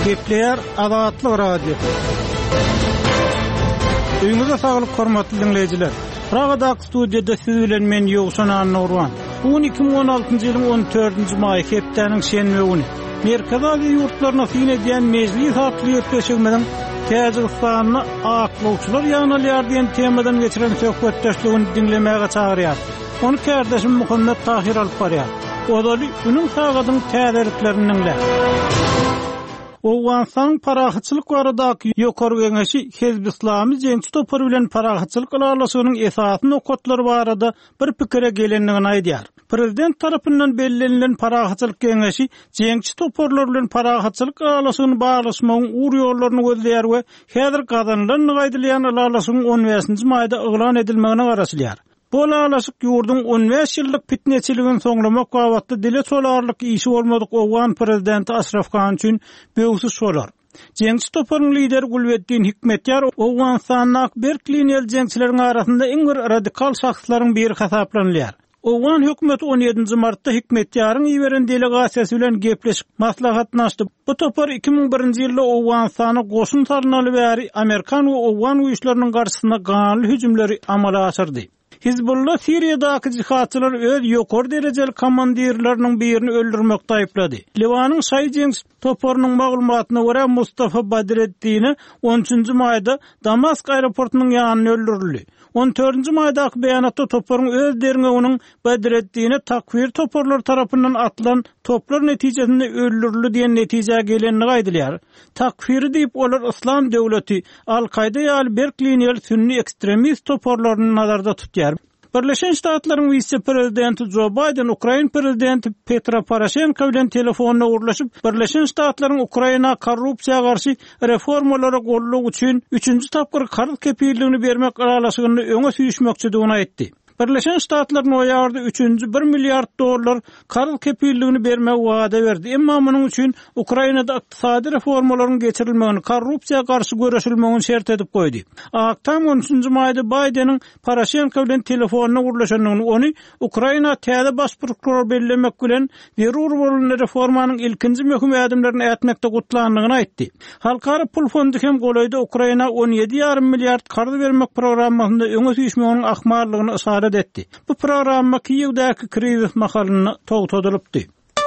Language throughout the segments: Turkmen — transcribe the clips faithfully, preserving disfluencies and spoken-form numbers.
Gepler Azatlyk Radio. Öňüňizde saglyk hormatly dinleyijiler. Pragadak studiýada siz bilen men Ýogşan Anurwan. Bu iki bin on altyncy ýylyň on dördünji maý hepdeniň şenbe güni. Merkez Aziýa ýurtlaryna fin edýän mejlis hatly ýetişmeden Täjikistanyny aklawçylar ýanalýar diýen temadan geçiren söhbetdeşligini dinlemäge çagyrýar. Onu kardeşim Muhammed Tahir alyp barýar. Odaly günüň sagadyň täzeliklerini Owgansan parahatçylyk baradaky ýokary geňeşi Hezb Islamy jeňçi topar bilen parahatçylyk aralaşygynyň esasyny okatlary barada bir pikire gelendigini aýdýar. Prezident tarapyndan bellenlen parahatçylyk geňeşi jeňçi toparlar bilen parahatçylyk aralaşygyny baglaşmagyň uğur ýollaryny gözleýär we häzir gazanlan gaýdylýan aralaşygyň on beşinji maýda eglan edilmegine garaşylýar. Bu aralaşyk ýurdun on beş ýyllyk pitneçiligini soňlamak wagtda dile solarlyk işi bolmadyk Owgan prezidenti Ashraf Ghan üçin böwsüz solar. Jeňçi toparyň lideri Gulwetdin Hikmetýar Owganstanyň Berkliniýel jeňçileriň arasynda iň bir radikal şahslaryň biri hasaplanýar. Owgan hökümeti on ýedinji martda Hikmetýaryň ýiberen delegasiýasy bilen gepleşip maslahatlaşdy. Bu topar iki bin birinji ýylda Owganstany goşun talynaly bäri Amerikan we Owgan güýçleriniň garşysynda ganly hüjümleri amala aşyrdy. Hizbullah Siriýadaky jihatçylar öz ýokary derejeli komandirleriniň birini öldürmekde aýplady. Liwanyň Şaýjeňs toparynyň maglumatyna görä Mustafa Badreddini on üçünji maýda Damask aeroportunyň ýanyna öldürildi. on dördünji maýdaky beýanatda toparyň öz derine onuň Badreddini takfir toparlar tarapyndan atylan toplar netijesinde öldürildi diýen netije gelenini gaýdylýar. Takfir diýip olar Islam döwleti, Al-Qaida ýaly Berkliniýel sünni ekstremist toparlaryny nazarda tutýar. Birleşen Ştatlaryň vice-prezidenti Joe Biden Ukraina prezidenti Petro Poroshenko bilen telefonna urlaşyp Birleşen Ştatlaryň Ukraina korrupsiýaga garşy reformalary gollag üçin üçünji tapgyr karz kepilligini bermek aralaşygyny öňe süýüşmekçidigini aýtdy. Birleşen Ştatlaryň o ýarda üçünji bir milliard dollar karz kepilligini bermek wada berdi. Emma munyň üçin Ukrainada ykdysady reformalaryň geçirilmegini, korrupsiýaga garşy göreşilmegini şert edip goýdy. Aktam on üçünji maýda Bideniň Poroshenko bilen telefonna urlaşanyny, ony Ukraina täze baş prokuror bellemek bilen zerur bolan reformanyň ilkinji möhüm adymlaryny etmekde gutlandygyny aýtdy. Halkara pul fondy hem golaýda Ukraina on ýedi ýarym milliard karz bermek programmasynda öňe süýüşmeginiň ahmarlygyny isara etti. Bu programma Kiýewdäki krizis mahalyny togtadylypdy.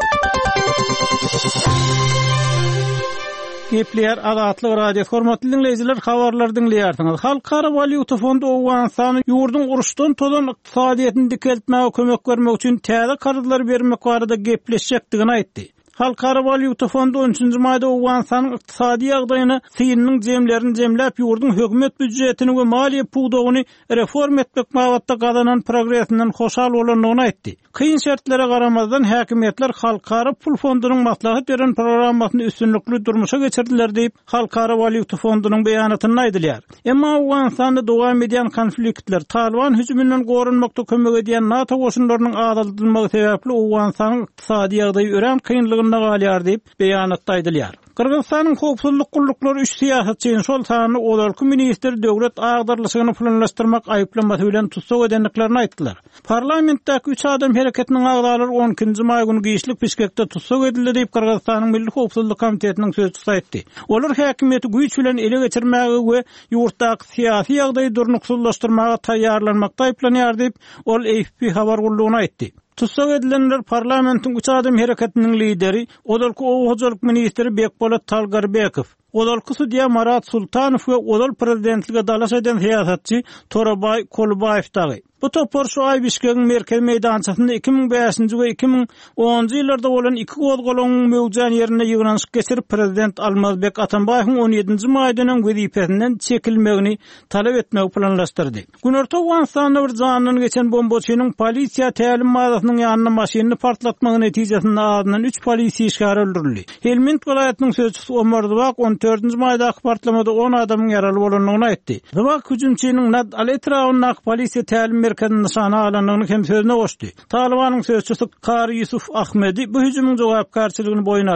Gepler Azatlyk Radio hormatly dinleyijiler, habarlar dinleýärsiňiz. Halkara Valyuta Fondy Owganstany ýurdun uruşdan tolan ykdysadyýetini dikeltmäge kömek bermek üçin täze karzlar bermek barada gepleşjekdigini aýtdy. Halkara Valyuta Fondy on üçünji maýda Owganstanyň ykdysady ýagdaýyny, synyň jemlerini jemläp ýurdun hökümet büdjetini we maliýe puwdagyny reform etmek magatda gazanan progresinden hoşal bolandygyny aýtdy. Kıyın şertlere garamazdan häkimetler Halkara Pul Fondunyň maslahat beren programmasyny üstünlikli durmuşa geçirdiler diýip Halkara Valyuta Fondunyň beýanatyny aýdylýar. Emma Owganstanda dowam edýän konfliktler, Taliban hüjümünden gorunmakda kömek edýän NATO goşunlarynyň azaldylmagy sebäpli Owganstanyň ykdysady ýagdaýy ören kynlygyna galýar diýip beýanatda aýdylýar. Kyrgyzstanyň howpsuzlyk gullukları üç siýasatçyny şol sany olarky minister döwlet agdarlyşygyny planlaşdyrmak aýplamasy bilen tutsak edenliklerini aýtdylar. Parlamentdäki üç adam hereketiniň agdalary on ikinji maý güni giýişlik Bişkekde tutsak edildi diýip Kyrgyzstanyň Milli Howpsuzlyk Komitetiniň sözçüsü aýtdy. Olar häkimeti güýç bilen ele geçirmäge we ýurtdaky syýasy ýagdaýy durnuksuzlaşdyrmaga taýýarlanmakda aýplanýar diýip ol A F P habar gullugyna aýtdy. Tutsak edilenler parlamentin üç adam hereketiniň lideri, Odalky Owgaçylyk ministri Bekbolat Talgarbekow, Odalky Sudiýa Marat Sultanow we Odal prezidentlige dalaş eden siýasatçy Torabay Kolbaýew dagy. Bu topar şu ay Bişkekiň merkez meýdançasynda iki bin beşinji we iki bin onunji ýyllarda bolan iki gozgolagyň mewjudany ýerine ýygnanyşyk geçirip prezident Almazbek Atambaýewiň on ýedinji maýdasynyň wezipesinden çekilmegini talap etmegi planlaşdyrdy. Günorta Owganstanda bir janyny geçen bombaçynyň polisiýa tälim maýdasynyň ýanyna maşynyny partlatmagy netijesinde adynyň üç polisiýa işgary öldürildi. Helmand welaýatynyň sözçüsü Omar Dubak on dördünji maýdaky partlamada on adamyň ýaraly bolanlygyny aýtdy. Dubak hüjümçiniň Nad Al-Etrawyna polisiýa tälim merkezine nişana alanlygyny hem sözüne goşdy. Talibanyň sözçüsü Kary Yusuf Ahmedi bu hüjümüň jogapkarçylygyny boyun aldy.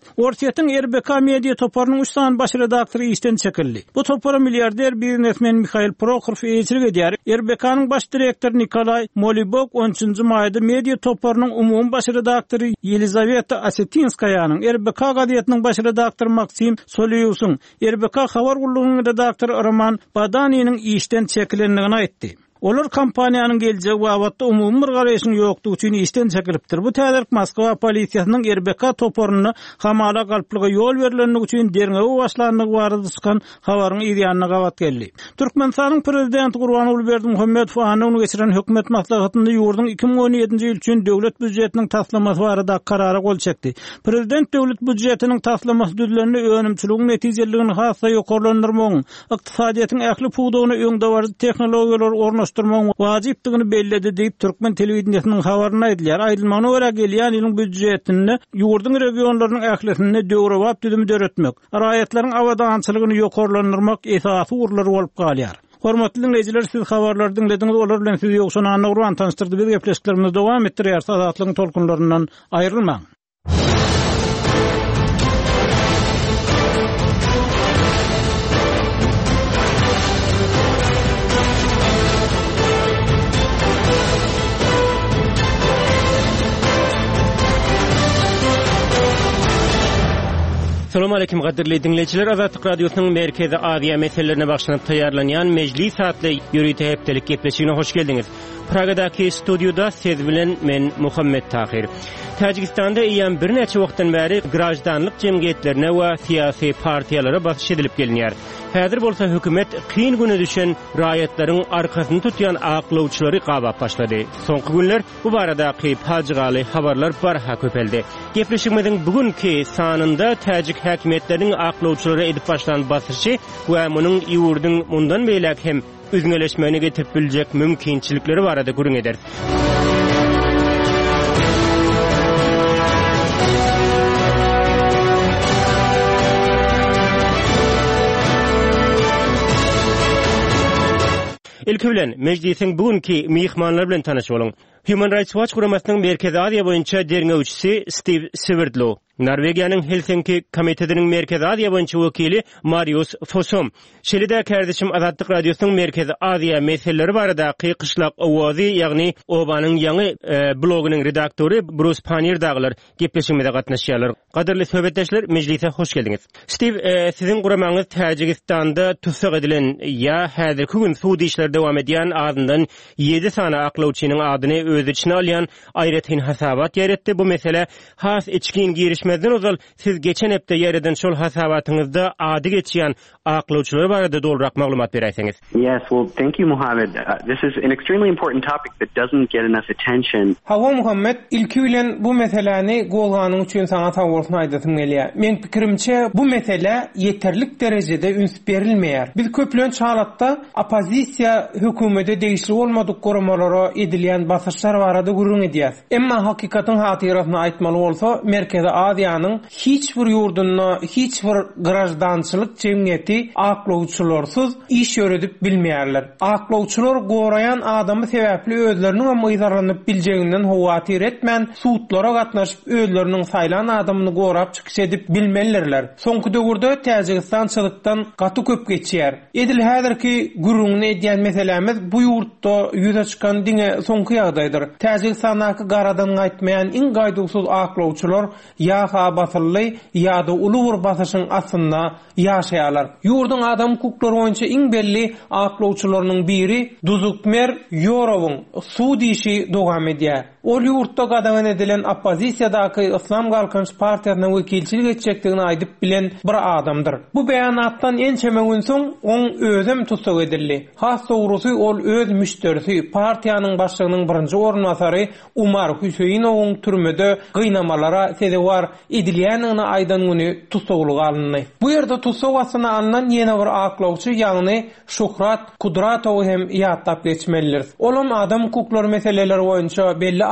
Ortiyetin R B K Media toparynyň üç san baş redaktory işden çekildi. Bu topara milyarder biznesmen Mikhail Prokhorov eýçilik edýär. R B K-nyň baş direktory Nikolay Molibok on üçünji maýda media toparynyň umumy baş redaktory Yelizaveta Asetinskaýanyň, R B K gazetynyň baş redaktory Maksim Solyusyň, R B K habar gullugynyň redaktory Roman Badanynyň işden çekilendigini aýtdy. Olar kompaniýanyň geljek wagtda umumy bir garaýyşyň ýokdugy üçin işden çekilipdir. Bu täzerik Moskwa polisiýasynyň R B K toparyny hamala galplyga ýol berilenligi üçin derňew başlandygy barada çykan habaryň ýa-da gawat geldi. Türkmenistanyň prezidenti Gurbanuly Berdimuhammedow anyny geçiren hökümet maslahatynda ýurdun iki bin on ýedinji ýyl üçin döwlet büdjetiniň taslamasy barada karara gol çekdi. Prezident döwlet büdjetiniň taslamasy düzlerini önümçiligiň netijeligini hassa ýokarlandyrmagyň, ykdysadyýatyň ähli puwdugyny öňde bar tehnologiýalar ornaşdyrmagyň wajypdygyny belledi diýip Türkmen telewizionynyň habaryna aýdylýar. Aýdylmagyna görä gelýän ýylyň büdjetini ýurdun regionlarynyň ählisine döwrewap düzümi döretmek, raýatlaryň awadançylygyny ýokarlandyrmak esasy urlary bolup galýar. Hormatly dinleyijiler, siz habarlary dinlediňiz, olar bilen sizi ýokşan Anagurwan tanıştyrdy. Biz gepleşiklerimizi dowam etdirýär. Azatlygyň tolkunlaryndan aýrylmaň. Assalamu alaykum gaderli dinleyijiler. Azatlyk radiosynyň Merkezi Aziýa meselelerine bagşlanyp taýýarlanýan mejlis satly ýürüýte hepdelik gepleşigine hoş geldiňiz. Pragadaky studioda siz bilen men Muhammed Tahir. Tajikistanda ýan bir neçe wagtdan bäri grajdanlyk jemgyýetlerine we syýasy partiýalara basyş edilip gelinýär. Häzir bolsa hökümet kyn güne düşen raýatlaryň arkasyny tutýan aklawçylary gabap başlady. Soňky günler bu baradaky paçygaly habarlar barha köpeldi. Gepleşigimiziň bugünkü sanynda Tajik häkimetleriň aklawçylary edip başlan basyşy we munyň ýurdun mundan beýlek hem üzüňeleşmegine getirip biljek mümkinçilikleri barada gurun eder. Ilki bilen mejlisiň bugünkü mihmanlar bilen tanaşyp bolun. Human Rights Watch guramasynyň Merkezi Aziýa boýunça derňewçisi Steve Sverdlow, Norwegiýanyň Helsinki komitetiniň Merkezi Aziýa boýunça wekili Marius Fossum, şeýle-de kardeşim Azatlyk radiosynyň Merkezi Aziýa meseleleri baradaky Kışlak Owazy, ýagny Obanyň ýangy e, blogynyň redaktory Bruce Panier daglar gepleşigimizde gatnaşýarlar. Gaderli söhbetdeşler, mejlise hoş geldiňiz. Steve, e, siziň guramaňyz Tajikistanda tutsak edilen ýa häzirki gün suudi işler dowam edýän azyndan ýedi sana aklawçynyň adyny öz içine alyan aýratyn hasabat ýaratdy. Bu mesele has içkin girişmezden ozal siz geçen hepde ýerden şol hasabatyňyzda ady geçýän aklawçylar barada dolrak maglumat berýärsiňiz. Yes, well, thank you, Muhammad. Uh, this is an extremely important topic that doesn't get enough attention. Hawa Muhammed, ilki bilen bu meseleni golganyň üçin saňa tawursyn aýdysym gelýär. Men pikirimçe bu mesele yeterlik derejede üns berilmeýär. Biz köplen çalatda opozisiýa hökümete değişiklik bolmadyk goramalara edilýän basyşlar barada gurrun edýär. Emma hakikatyň hatyrasyny aýtmaly bolsa, Merkezi Aziýanyň hiç bir ýurdunda hiç bir grajdançylyk jemgyýeti aklawçylarsyz iş ýöredip bilmeýärler. Aklawçylar gorayan adamy sebäpli özleriniň myýdarlanyp biljeginden howatyr etmän, suutlara gatnaşyp özleriniň saýlan adamyny gorap çykyş edip bilmeliler. Soňky döwürde Tajikistançylykdan gaty köp geçýär. Edil häzirki gurrun edýän meselemiz bu ýurtda ýüze çykan diňe soňky ýagdaýdyr. Tajikistandaky garadan gaýtmaýan iň gaýdugsyz aklawçylar ýa-ha basylly ýa-da uly bir basyşyň astynda ýaşaýarlar. Ýurdun adam hukuklary boýunça iň belli aklawçylarynyň biri Duzukmer Ýorowyň suud işi dowam edýär. Ol ýurtda gadagan edilen opozisiýadaky Islam Galkynç partiýasyna wekilçilik etjekdigini aýdyp bilen bir adamdyr. Bu beýanatdan ençeme gün soň oň özüm tutsak edildi. Has dogrusy ol öz müşterisi partiýanyň başlygynyň birinji ornwasary Umar Hüseyinowyň türmede gynamalara sebäp edilýänini aýdan güni tutsaklyga alındy. Bu ýerde tutsak wasyna alınan ýene bir aklawçy ýagny Şuhrat Kudratow hem ýatlap geçmelidir. Olam adam hukuklary meseleleri boýunça belli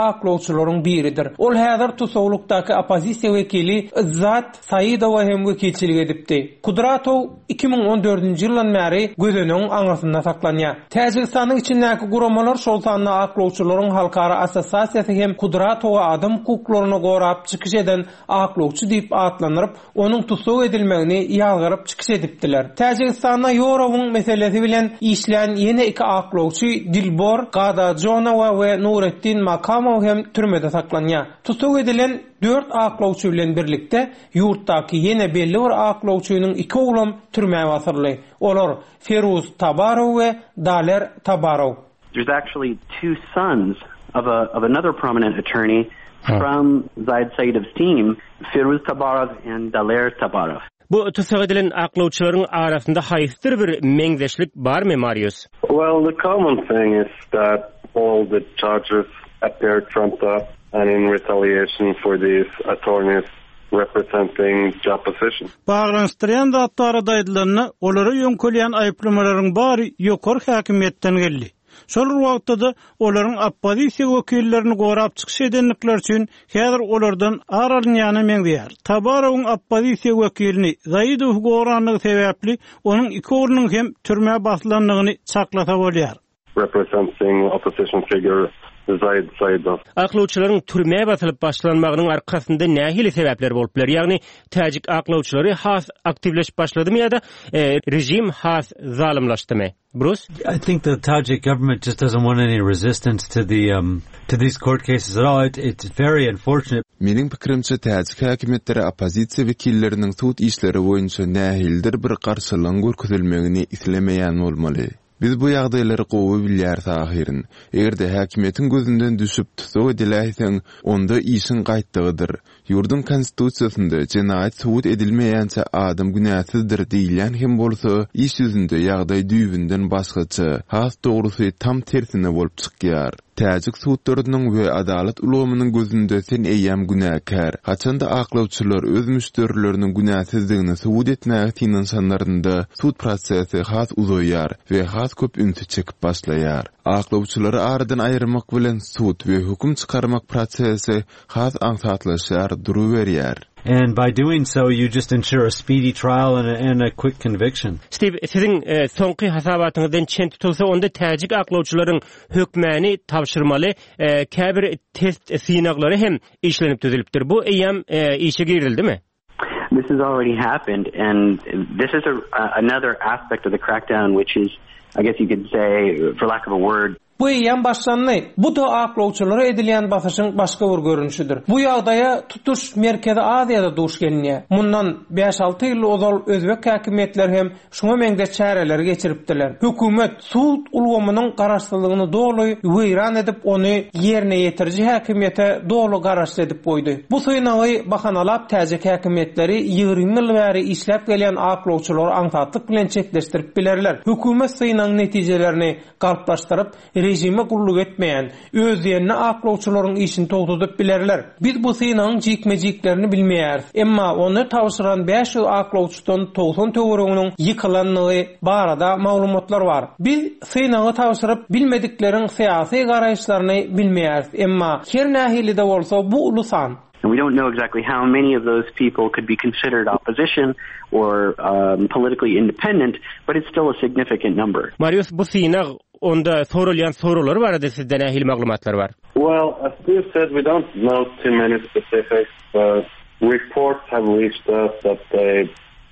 aklowçylaryň biridir. Ol häzir Tusawlukdaky opozisiýa wekili Izzat Saýydowa hem wekilçilik edipdi. Kudratow iki ming on dördünji ýyldan bäri gözünün aňrysynda saklanýar. Täjikistanyň içindäki guramalar şol sanly aklowçylaryň halkara assosiasiýasy hem Kudratowa adam hukuklaryny gorap çykyş eden aklowçy diýip atlanýar, onuň tutuw edilmegini ýalgyryp çykyş edipdiler. Täjikistanda Ýorowyň meselesi bilen işleýän ýene iki aklowçy Dilbor Gadajonowa we Nurettin Makamow hem türmede saklanýar. Tutuw edilen dört aklowçy bilen birlikde ýurtdaky ýene belli bir aklowçynyň iki oglam türmäge basyrly. Olar Feruz Tabarow we Daler Tabarow. There's actually two sons of a of another prominent attorney from Zaid Saidov's team, Feruz Tabarov and Daler Tabarov. Bu tutuw edilen aklowçylaryň arasynda haýsy bir meňzeşlik barmy, Marius? Well, the common thing is that all the charges appear trumped up and in retaliation for these attorneys representing the opposition. Bağlanıştıran zatlara daýdylanyny olary ýöňkelýän aýplamalaryň bary ýokary häkimetden geldi. Şol wagtda da olaryň oppozisiýa wekillerini gorap çykyş edenlikler üçin häzir olardan aralanyany meňzeýär. Tabarowyň oppozisiýa wekilini Zaýdow goranlygy sebäpli onuň iki oglunyň hem türmäge basylanlygyny çaklata bolýar. Representing opposition figure Zaid Saidov. Aklowçylaryň türmäge basylyp başlanmagynyň arkasynda nähili sebäpler boluplar? Ýagny täjik aklowçylary has aktivleşip başladymy ýa-da e, rejim has zalymlaşdymy? Bruce? I think the Tajik government just doesn't want any resistance to the um to these court cases at all. It, it's very unfortunate. Meniň pikirimçe täjik häkimetleri opozisiýa wekilleriniň sud işleri boýunça nähildir bir garşylygyň görkezilmegini islemeýän bolmaly. Biz bu ýagdaýlary gowy bilýär tahirin. Egerde häkimetiň gözünden düşüp tutuw ediläýseň, onda işin gaýtdygydyr. Ýurdun konstitusiýasynda jenaýat subut edilmeýänçe adam günäsizdir diýilen hem bolsa, iş ýüzünde ýagdaý düýbünden başgaça, has dogrusy tam tersine bolup çykýar. Täjik sudlarynyň we adalet ulgamynyň gözünde sen eýýäm günäkär. Haçanda aklawçylar öz müşterileriniň günäsizdigini subut etmäge tinansanlarynda sud prosesi has uzaýar we has köp ünsi çekip başlaýar. Aklawçylary aradan aýyrmak bilen sud we hukum çykarmak prosesi has aňsatlaşýar, duruberýär. And by doing so, you just ensure a speedy trial and a, and a quick conviction. Steve, sizin e, soňky hasabatyňyzdan çen tutulsa, onda täjik aklawçylaryň hökmäni tapşyrmaly e, käbir test synaglary hem işlenip düzülipdir. Bu eýem e, işe girildi. This has already happened, and this is a, uh, another aspect of the crackdown, which is, I guess you could say, for lack of a word, Bu ýan başlandy. Bu da aklawçylara edilýän basyşyň başga bir görünüşidir. Bu ýagdaýa tutuş Merkezi Aziýada duş gelýär. Mundan beş alty ýyl ozal özbek häkimetleri hem şoňa meňde çäreler geçiripdiler. Hökümet sud ulgamynyň garaşsyzlygyny doly weýran edip ony ýerine ýetirji häkimete doly garaşly edip goýdy. Bu synawy bahanalap täjik häkimetleri ýygrimi ýyl bäri işläp gelýän aklawçylary aňsatlyk bilen çekleşdirip bilerler. Hökümet synawyň netijelerini galplaşdyryp rejime gulluk etmeýän, öz ýerine aklawçylaryň işini togtudyp bilerler. Biz bu synawyň jikmejiklerini bilmeýäris. Emma ony tawşyran beş ýyl aklawçydan togsan töweregiň ýykylanlygy barada maglumatlar bar. Biz synawy tawşyryp bilmedikleriň syýasy garaýşlaryny bilmeýäris. Emma her nähili de bolsa bu ulusan. And we don't know exactly how many of those people could be considered opposition or um, politically independent, but it's still a significant number. Marius, bu synag onda sorulýan sorular barada sizden nähili maglumatlar bar? Well, as Steve said, we don't know too many specifics, but reports have reached us that they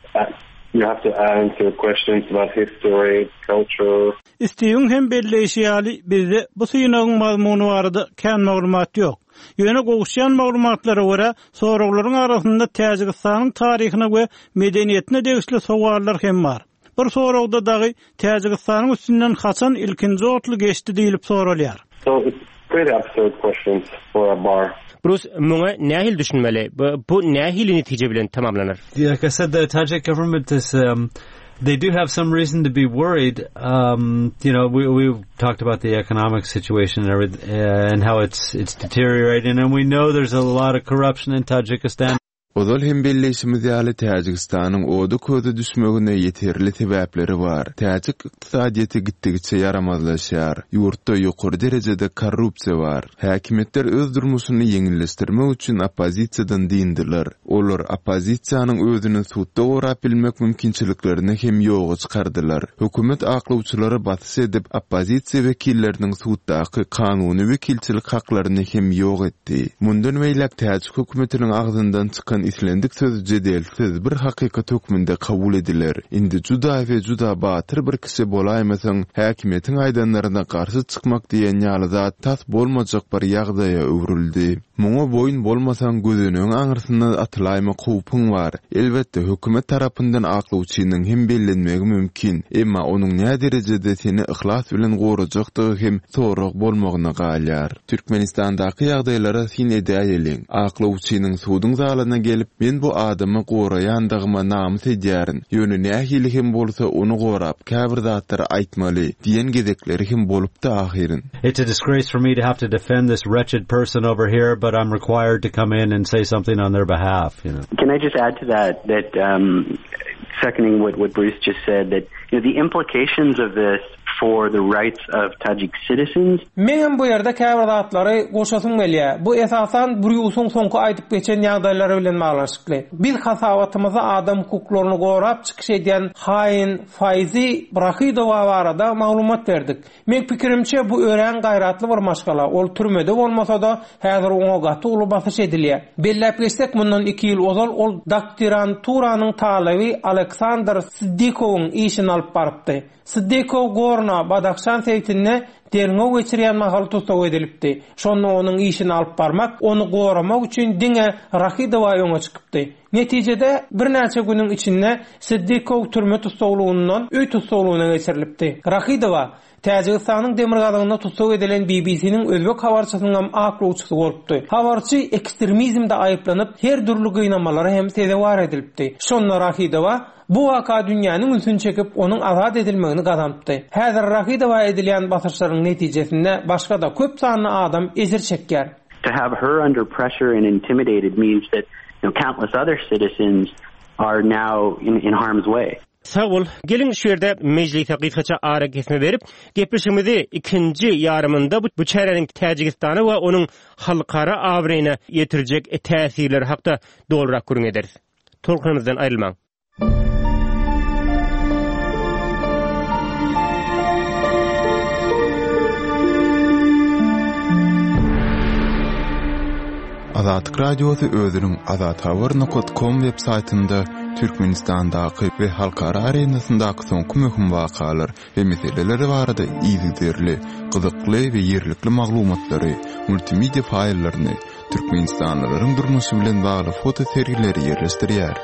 you have to answer questions about history, culture. İstiýiň hem belleşýäli bizde bu synagyň mazmuny barada kän maglumat ýok. Ýöne gowuşýan maglumatlara görä, soraglaryň arasynda Täjikistanyň taryhyna we medeniýetine degişli sowaller hem bar. Bir soragda dagy Täjikistanyň üstünden haçan ilkinji otly geçdi diýilip soralýar. So it's pretty absurd questions for a bar. Bruce, muňa nähil düşünmeli? Bu, bu nähili netije bilen tamamlanar? Like I said, the Tajik government is um they do have some reason to be worried. Um, you know, we we talked about the economic situation and everything, uh, and how it's it's deteriorating, and we know there's a lot of corruption in Tajikistan. Ozal hem belleşimiz ýaly Täjikistanyň oda köze düşmegine ýeterli sebäpleri bar. Täjik ykdysadyety gitdigiçe yaramazlaşýar. Ýurtda ýokary derejede korrupsiýa bar. Häkimetler öz durmuşyny ýeňilleşdirmek üçin opozisiýadan dindiler. Olar opozisiýanyň özüni suwtda gorap bilmek mümkinçiliklerini hem ýoga çykardylar. Hökümet aklawçylary batys edip opozisiýa wekilleriniň suwtdaky kanuny wekilçilik haklaryny hem ýok etdi. Mundan beýlek Täjik hökümetiniň agzyndan çykan islendik söz jedelsiz bir hakykat hökmünde kabul ediler. Indi juda we juda batyr bir kişi bolaýmasaň häkimetiň aýdanlaryna garşy çykmak diýen ýaly zat tas bolmajak bir ýagdaýa öwrüldi. Muňa boyun bolmasaň gözüniň aňyrsyna atylaýma hukupyň bar. Elbetde hökümet tarapyndan aklawçynyň hem bellenmegi mümkin. Emma onuň näme derejede seni ihlas bilen gorajakdygy hem sorag bolmagyna galýar. Türkmenistandaky ýagdaýlara sin edäýeliň. Aklawçynyň suwdyň zalyna gelip men bu adamy goraýandygyma namys edýärin. Ýöne nähili hem bolsa onu gorap, käbir zatlar aýtmaly diýen gezekleri hem bolupdy ahyryň. It's a disgrace for me to have to defend this wretched person over here, but I'm required to come in and say something on their behalf, you know. Can I just add to that that um seconding what what Bruce just said, that you know the implications of this for the rights of Tajik citizens. Men bu ýerde käbir zatlary goşasym gelýär. Bu esasan Bruce'un soňky aýdyp geçen ýagdaýlary bilen baglanşykly. Biz hasabatymyza adam hukuklaryny gorap çykyş edýän haýyn Faizi Brahidowa barada maglumat berdik. Men pikirimçe bu ören gaýratly bir maşgala. Ol türmede bolmasa-da häzir oňa gaty uly basyş edilýär. Bellep geçsek mundan iki ýyl ozal ol doktoranturaның talaby Aleksandr Siddikowyň işini alyp barypdy. Siddikow gorna Badakhshan seytine derňe geçirýän mahal tutsaw edilipdi. Şonu onuň işini alyp barmak, onu goramak üçin diňe Rahidowa ýoňa çykypdy. Netijede bir näçe güniň içinde Siddikow türme tutsawlygyndan öý tutsawlygyna geçirilipdi. Rahidowa Täjikistanyň demirgalygyna tutsaw edilen B B C'niň özbek habarçysynyň aklawçysy bolupdy. Habarçy ekstremizmde aýyplanyp her türlü gynamalara hem tezewar edilipdi. Şonu Rahidowa bu vaka dünýäniň üstüne çekip onuň azad edilmegini gazanpdy. Häzir Rahidowa edilýän basyrçlaryň netijesinde başga da köp sanly adam ezir çekýär. To have her under pressure and intimidated means that you know countless other citizens are now in in harm's way. Sağol, gelin şu yerde meclis haqiqatça ara kesme berip, gepleşimizi ikinci yarımında bu, bu çärenin Täjikistan'a we onun halkara awreýine ýetirjek täsirleri hakda dolrak gürüň ederiz. Tolkunymyzdan aýrylmaň. Azatlyk radiosu özüniň azat habar nokta com web saytynda Türkmenistandaky we halkara arenasyndaky soňky möhüm wakalar we meseleleri barada iýdirli, gyzykly we ýerlikli maglumatlary, multimedia faýllaryny, Türkmenistanlylaryň durmuşy bilen bagly foto sergileri ýerleşdirýär.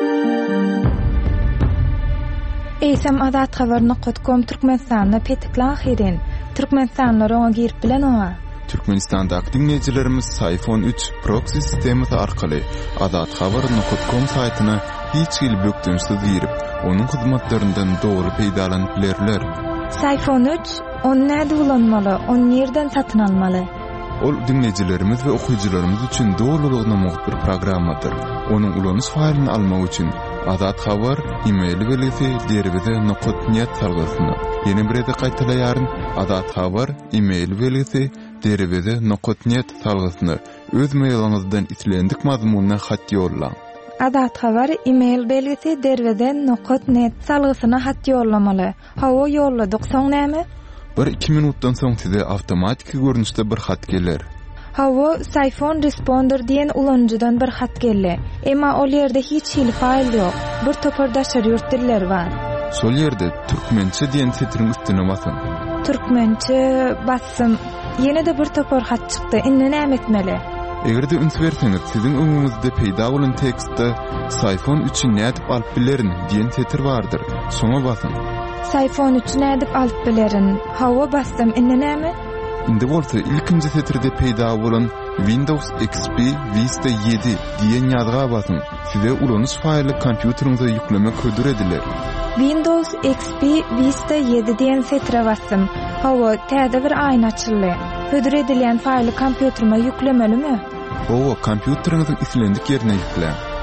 Eýsem azat habar nokta com Türkmenistanda petikli ahyrin. Türkmenistanlar oňa girip bilen oňa. Türkmenistandaky dinleýijilerimiz iPhone üç proxy sistemi arkaly azat habar nokta com saýtyna hiç ýyl bökdünsiz girip, onuň hyzmatlaryndan dogry peýdalanyp bilerler. iPhone üç onu näde ulanmaly, onu nerden satyn almaly? Ol dinleýijilerimiz we okuwçylarymyz üçin dogrulygyna muhbir programmadyr. Onuň ulanyş faýlyny almak üçin azat habar e-mail belgisi derbize nokta net salgysyny. Ýene bir ede gaýtalaýaryn azat habar e-mail belgisi derbize nokta net salgysyny öz mailyňyzdan islendik mazmunyna hat ýollaň. Azat habar e-mail belgisi derbize nokta net salgysyna hat ýollamaly. Hawa ýolladyk soň näme? Bir iki minutdan soň size awtomatik görnüşde bir hat geler. Hawa iPhone responder diýen ulanjydan bir hat geldi. Emma ol ýerde hiç hil faýl ýok. Bir topardaşar ýurt diller bar. Şol ýerde türkmençe diýen setriň üstüne basyň. Türkmençe bassym. Ýene de bir topar hat çykdy. Indi näme etmeli? Egerde üns berseňiz, siziň öňüňizde peýda bolan tekstde iPhone üçin nädip alyp bilerin diýen setr bardyr. Şoňa basyň. iPhone üçin nädip alyp bilerin. Hawa bassym. Indi näme? Indi bolsa ilkinji setirde peýda bolan Windows X P Vista yedi diýen ýazga basyň. Size ulanyş faýly kompýuteriňize ýüklemek hödür ediler. Windows X P Vista yedi diýen setre bassym. Hawa täze bir aýna açyldy. Hödür edilýän faýly kompýuterime ýüklemelimi? Owa kompýuteriňiziň islendik ýerine ýükle.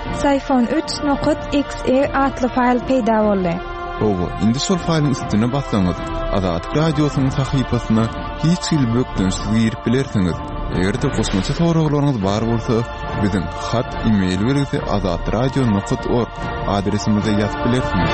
Sayfon üç nokta exe adlı fail peýda boldy. Ogo, indi şol faýlyň üstüne bassaňyz, Azat radiosynyň sahypasyna hiç ilbökden girip bilersiňiz. Egerde kosmosa soraglaryňyz bar bolsa, biziň hat, e-mail berýärsiz azat radio nokta org adresimize ýazyp bilersiňiz.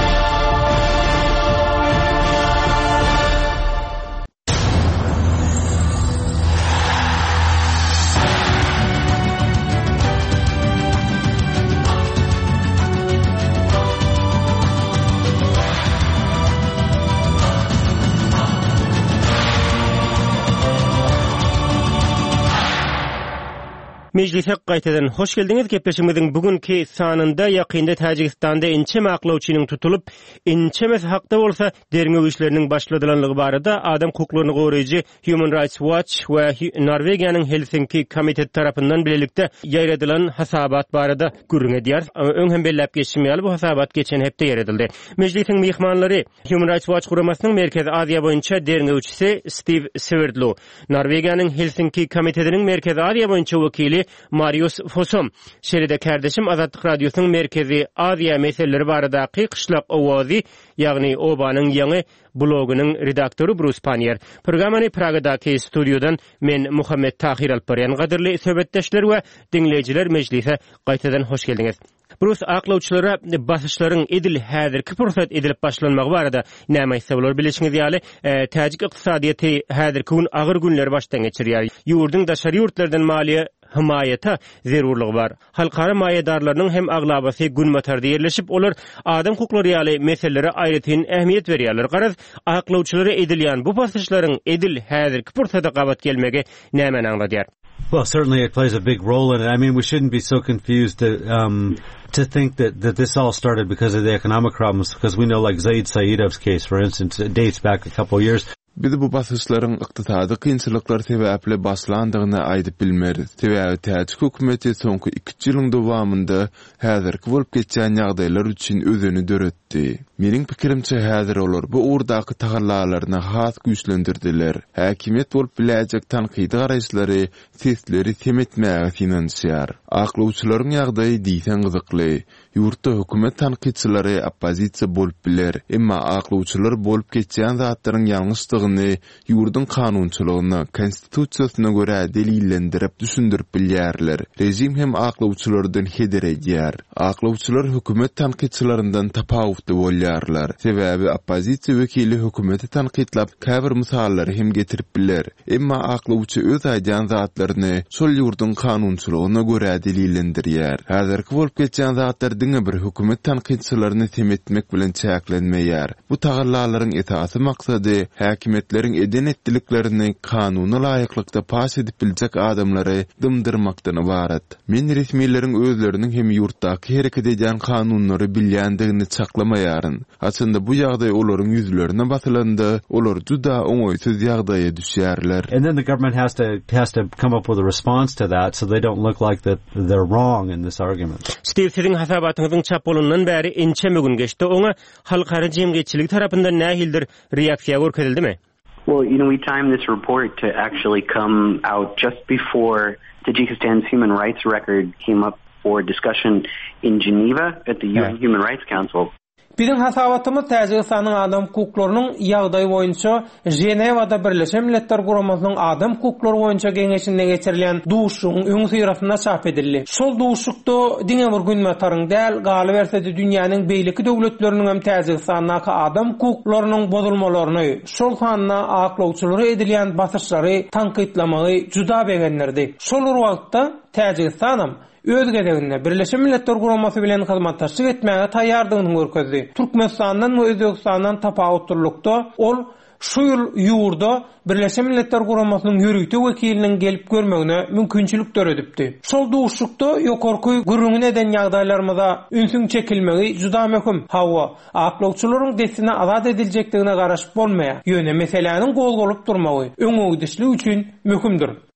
Meclise gaýtadan hoş geldiňiz. Gepleşigimiziň bugünkü sanynda ýakynda Tajikistanda inçe maklawçynyň tutulup, inçemes hakda bolsa derňe işleriniň başladylanlygy barada adam hukuklaryny goraýjy Human Rights Watch we Norwegiýanyň Helsinki komiteti tarapyndan bilelikde ýaýradylan hasabat barada gürrüň edýär. Öň hem bellep geçmeýär, bu hasabat geçen hepde ýaradyldy. Meclisiň mehmanlary Human Rights Watch guramasynyň Merkezi Aziýa boýunça derňe üçisi Steve Sverdlo, Norwegiýanyň Helsinki komitetiniň Merkezi Aziýa boýunça wekili Marius Fosom, şeride kardeşim Azatlyk Radiosynyň Merkezi Aziýa meseleleri baradaky Qışlaq owazy, ýagny Obanyň ýaňy blogunyň redaktory Bruce Panier. Programmany Pragadaky studiodan men Muhammed Tahir Alparyan gaderli söhbetdeşler we dinleyijiler meclise gaýtadan hoş geldiňiz. Bruce aklawçylara basyşlaryň edil häzirki pursat edilip başlanmagy barada näme aýtsa bolar bileşiňiz ýaly e, Tajik ykdysadyýaty häzirki gün agyr günleri başdan geçirýär. Ýurdun daşary ýurtlardan maliýe himayata zerurlugy bar. Halkara maýedarlarynyň hem aglabasy gün matarda ýerleşip, olar adam hukuklary ýaly meselelere aýratyn ähmiýet berýärler. Garaz aklawçylara edilýän bu basyşlaryň edil häzirki pursata gabat gelmegi näme aňladýar? Well, certainly it plays a big role in it. I mean, we shouldn't be so confused to um, to think that, that this all started because of the economic problems, because we know, like Zaid Saidov's case, for instance, it dates back a couple of years. Biz bu basyşlaryň ykdysady kynçylyklar sebäple başlandygyny aýdyp bilmeriz. Sebäbi Tajik hökümeti soňky iki ýylyň dowamında häzirki bolup geçýän ýagdaýlar üçin özüni döretdi. Meniň pikirimçe häzir olar bu urdaky tagallarlaryny has güýçlendirdiler. Häkimet bolup biläjek tanqidi garaşlary, sesleri temetmäge finansiýar. Aklawçylaryň ýagdaýy diýsen gyzykly. Ýurtda hökümet tanqidçilary oppozisiýa bolup biler, emma aklawçylar bolup geçýän zatlaryň ýalňyşdygyny ýurdun kanunçylygyna, konstitusiýasyna görä delillendirip düşündirip bilýärler. Rejim hem aklawçylardan heder edýär. Aklawçylar hökümet tanqidçilarinden tapawutly bolýarlar. Sebäbi oppozisiýa wekili hökümeti tanqidlap käbir misallary hem getirip biler. Emma aklawçy öz aýdýan zatlaryny şol ýurdun kanunçylygyna görä delillendirýär. Häzirki bolup geçýän zatlar diňe bir hökümet tanqidçilaryny temetmek bilen çäklenmeýär. Bu tagallarlaryň esasy maksady häkimetleriň eden etdiliklerini kanuny laýyklykda pas edip biljek adamlary dymdyrmakdan ibarat. Men resmiýetlerin özleriniň hem ýurtdaky hereket edýän kanunlary bilýändigini çaklamaýaryn. Aslynda bu ýagdaý olaryň ýüzlerine basylandy, olar juda oňoýsuz ýagdaýa düşýärler. And then the government has to has to come up with a response to that so they don't look like that they're wrong in this argument. Steve, sizin hasabatyňyzyň çap bolundan bäri inçe gün geçdi. Oňa halkara jemgyýetçilik tarapyndan nähildir reaksiýa görkezildimi? Well, you know, we timed this report to actually come out just before Tajikistan's human rights record came up for discussion in Geneva at the U N Human Rights Council. Bizim hasabatymyz Tajikistanyň adam hukuklarynyň ýagdaýy boýunça Jenewada Birleşen Milletler Guramasynyň adam hukuklary boýunça geňeşinde geçirilen duşuň öň syratyna çap edildi. Şol duşukda diňe bir gün mataryň däl galy bersedi dünýäniň beýleki döwletleriniň hem Tajikistanyň adam hukuklarynyň bozulmalaryny, şol hanyna aklawçylary edilýän basyşlary tanqidlamagy juda begenlerdi. Şol wagtda Tajikistanam öz gedeginde Birleşen Milletler Guramasy bilen hyzmatdaşlyk etmäge taýýardygyny görkezdi. Türkmenistandan we Özbegistandan tapawutlukda ol şu ýyl ýurda Birleşen Milletler Guramasynyň ýürüýte wekiliniň gelip görmegine mümkinçilik döredipdi. Şol duşukda ýokarky gürrüňe eden ýagdaýlarymyza ünsüň çekilmegi juda möhüm. Hawa aklawçylaryň desine azad ediljekdigine garaşyp bolmaýar. Ýöne meseleniň gol golup durmagy öňe gidişli üçin möhümdir.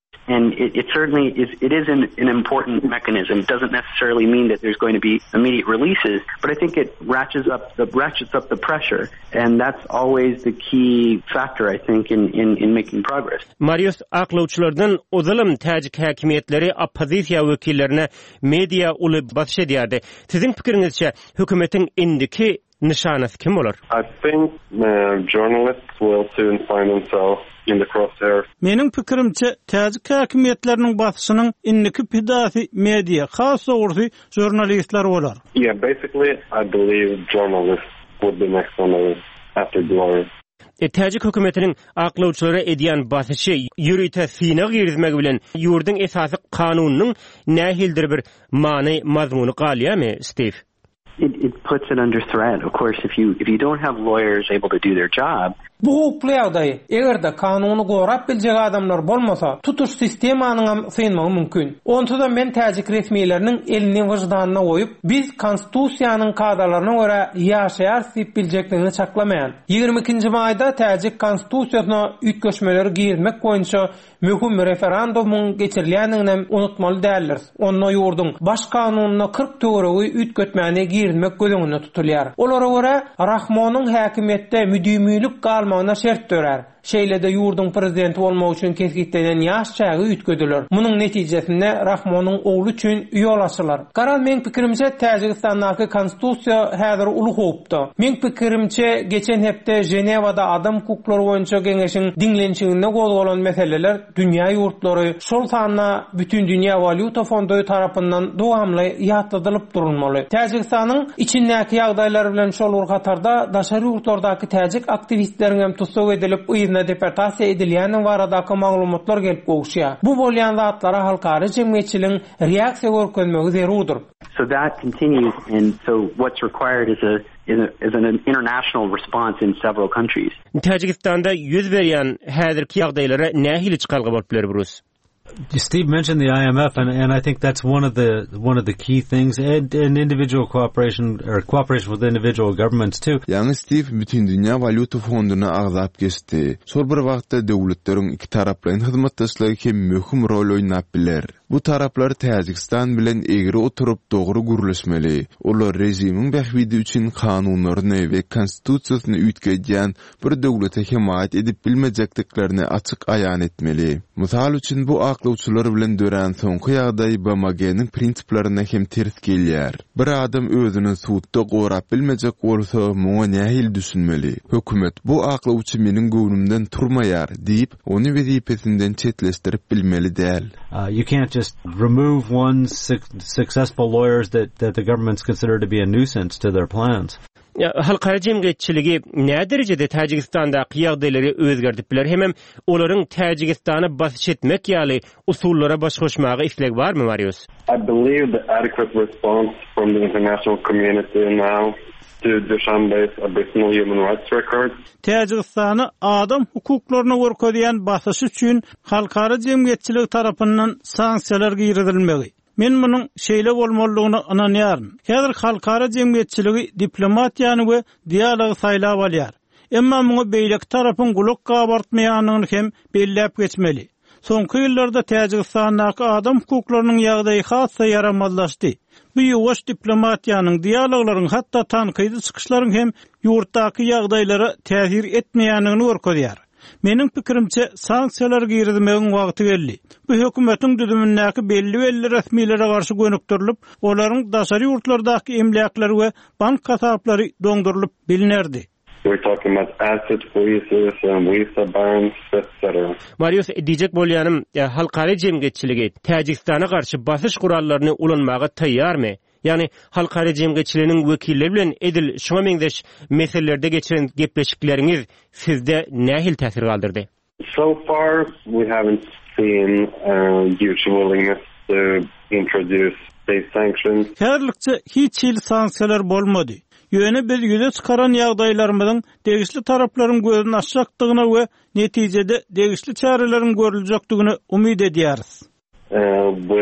And it, it certainly is, it is an, an important mechanism. It doesn't necessarily mean that there's going to be immediate releases, but I think it ratchets up the, ratchets up the pressure. And that's always the key factor, I think, in, in, in making progress. Marius aklovçulardan ozalam täjik häkimetleri oppozisiya wekillerine media uly basş edýärdi. Sizin pikirinizçe hökümetin indiki nişanası kim olur? I think uh, journalists will soon find themselves in the crosshairs. Mening pikirimçe täjik häkimetleriniň basyşynyň indiki pidasy media, has sourcy jurnalistler bolar. Yeah, basically I believe journalists would be next on the list after Glory. E, täjik hökümetiniň aklawçylara edýän basyşy ýürüte syna girizmek bilen ýurdun esasy kanunynyň nähildir bir many mazmuny galýarmy, Steve? It, it puts it under threat. Of course, if you if you don't have lawyers able to do their job, bu hukukly ýagdaý egerde kanuny gorap biljek adamlar bolmasa tutuş sistemanyň synmagy mümkin. Onda da men täjik resmiýetleriniň elini wyjdanyna goýup, biz konstitusiýanyň kadalaryna görä ýaşaýar diýip biljekdigini çaklamaýan. ýygrimi ikinji maýda täjik konstitusiýasyna üýtgeşmeleri girmek boýunça möhüm referendumuň geçirilýändigini unutmaly däldir. Onda ýurdun baş kanunyna kırk töweregi üýtgetmäni girmek gözüňde tutulýar. Olara görä Rahmonyň häkimetde müdümlük galmagyna şert törer. Şeýlede ýurdun prezidenti bolmak üçin kesgitden ýaş çagy üýtgediler. Munyň netijesinde Rahmonyň ogly üçin ýol açylar. Garal men pikirimçe Täjikistanyň konstitusiýa häzir uly hopda. Men pikirimçe geçen hepde Jenewada adam hukuklary boýunça geňeşiň diňlençiginde gozgolan meseleler dünýä ýurtlary şol sanna bütün dünýä valyuta fondy tarapyndan dowamly ýatladylyp durulmaly. Täjikistanyň içindäki ýagdaýlar bilen şol urgatarda daşary ýurtlardaky täjik aktivistleriň hem tutsuk edilip ýa deportasiýa edilýäniň baradaky maglumatlar gelip gowşýar. Bu bolýan zatlara halkary jemgyýetçiligiň reaksiýa görkezmegi zerurdur. So that continues, and so what's required is a is, a, is an international response in several countries. Täjikistanda ýüz berýän häzirki ýagdaýlara nähili çykalgy bolup biler burus? Steve mentioned the I M F, and, and I think that's one of the one of the key things, and, and individual cooperation or cooperation with individual governments too. Yani Steve bütün dünya valyuta fonduna agzap geçti. Sol bir wagtda döwletleriň iki taraplyň hyzmatdaşlygy hem möhüm rol oýnap biler. Bu taraplar Täjikistan bilen egri oturup dogry gürleşmeli. Olar rejimiň bähwidi üçin kanunlaryny we konstitusiýasyny üýtgeýän bir döwlete himayet edip bilmejekliklerini açyk aýan etmeli. Mysal üçin bu aklawçylar bilen dören soňky ýagdaý B M G'niň prinsiplaryna hem ters gelýär. Bir adam özüni suwtda gorap bilmejek bolsa, muňa nähil düşünmeli. Hökümet bu aklawçy meniň göwnümden turmaýar diýip, ony wezipesinden çetleşdirip bilmeli däl. Uh, you can't just remove one su- successful lawyers that, that the governments consider to be a nuisance to their plans. Ya, halkara jemgyýetçiligi näme derejede Täjikistanda ýagdaýlary özgerdip biler? Hemem olaryň Täjikistany basyş etmek ýaly usullara baş goşmagy isleg barmy, Marius? I believe the adequate response from the international community now to Dushanbe's abysmal human rights record. Täjikistany adam hukuklaryna görkezýän basyş üçin halkara jemgyýetçilik tarapyndan sanksiýalar girizilmeli. Men munyň şeýle bolmalygyny ananýarym. Häzir halkara jemgyýetçiligi diplomatiýany we dialogy saýlap alýar. Emma muňa beýlek tarapyň gulak gabartmaýanyny hem belläp geçmeli. Soňky ýyllarda Täjikistanyň adam hukuklarynyň ýagdaýy hassa yaramazlaşdy. Bu ýowaş diplomatiýanyň, dialoglaryň, hatda tankydy çykyşlaryň hem ýurtdaky ýagdaýlara täsir etmeýändigini görkezýär. Mening pikirimçe sanksiýalar girizmegiň wagty geldi. Bu hökümetiň düzümindäki belli-belli resmiýetlere garşy gönükdirilip, olaryň daşary ýurtlardaky emlakları we bank kasaplary doňdurylyp bilinerdi. We're talking about asset freezes and visa bans, et cetera. Marius diýjek bolýanym, halkary jemgyýetçiligi Täjikistana garşy basyş gurallaryny ulanmaga taýýarmy? Yani halkary jemgyýetçiliginiň wekilleri bilen edil şoňa meňdeş meselelerde geçiren gepleşikleriňiz sizde nähil täsir galdyrdy? So far, we haven't seen a huge willingness to introduce state sanctions. Häzirlikçe hiç il sanksiýalar bolmady. Ýöne biz ýüze çykaran ýagdaýlarymyzyň degişli taraplaryň gözüni açjakdygyna we netijede degişli çareleriň görüljekdigine umyt edýäris. Uh, we'll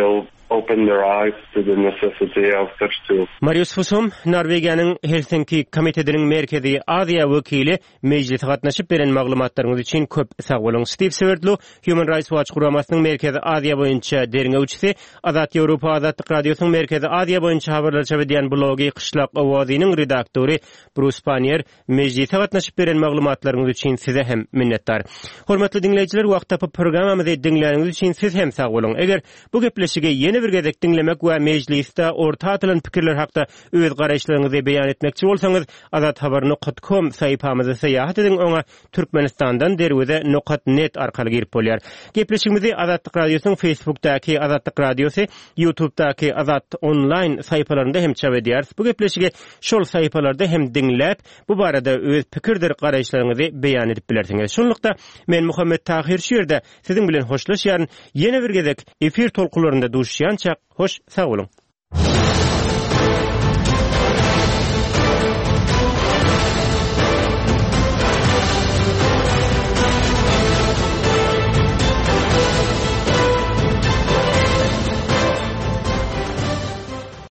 open their eyes to the necessity of such tools. Marius Fusum, Norvegiýanyň Helsinki komitedining merkezi Aziya wekili mejlise gatnaşyp beren maglumatlaryňyz üçin köp sag bolun. Steve Swerdlo, Human Rights Watch guramasynyň merkezi Aziya boýunça derňe üçsi, Azat Ýewropa Azatlyk radiosynyň merkezi Aziya boýunça habarlar çapydýan blogi Qışlaq Owazynyň redaktory Bruce Panier mejlise gatnaşyp beren maglumatlaryňyz üçin size hem minnetdar. Hormatly dinleýijiler, wagt tapyp programmamy dinleýäniňiz üçin siz hem sag bolun. Eger bu gepleşige ýene bir gezek dinlemek we mejlisde orta atylan pikirler hakda öz garaşlaryňyzy beýan etmekçi bolsaňyz, azat habaryny nokta com saýpamyza seýahat ediň, oňa Türkmenistandan derwede nokta net arkaly girip bolýar. Gepleşigimizi Azatlyk radiosynyň Facebookdaky Azatlyk radiosu, YouTubedaky Azat online saýpalarynda hem çap edýär. Bu gepleşige şol saýpalarda hem dinläp, bu barada öz pikirdir garaşlaryňyzy beýan edip bilersiňiz. Şonlukda men Muhammed Tahir şeýerde siziň bilen hoşlaşýaryn, ýene bir gezek efir tolkularynda duşýança hoş sag bolun.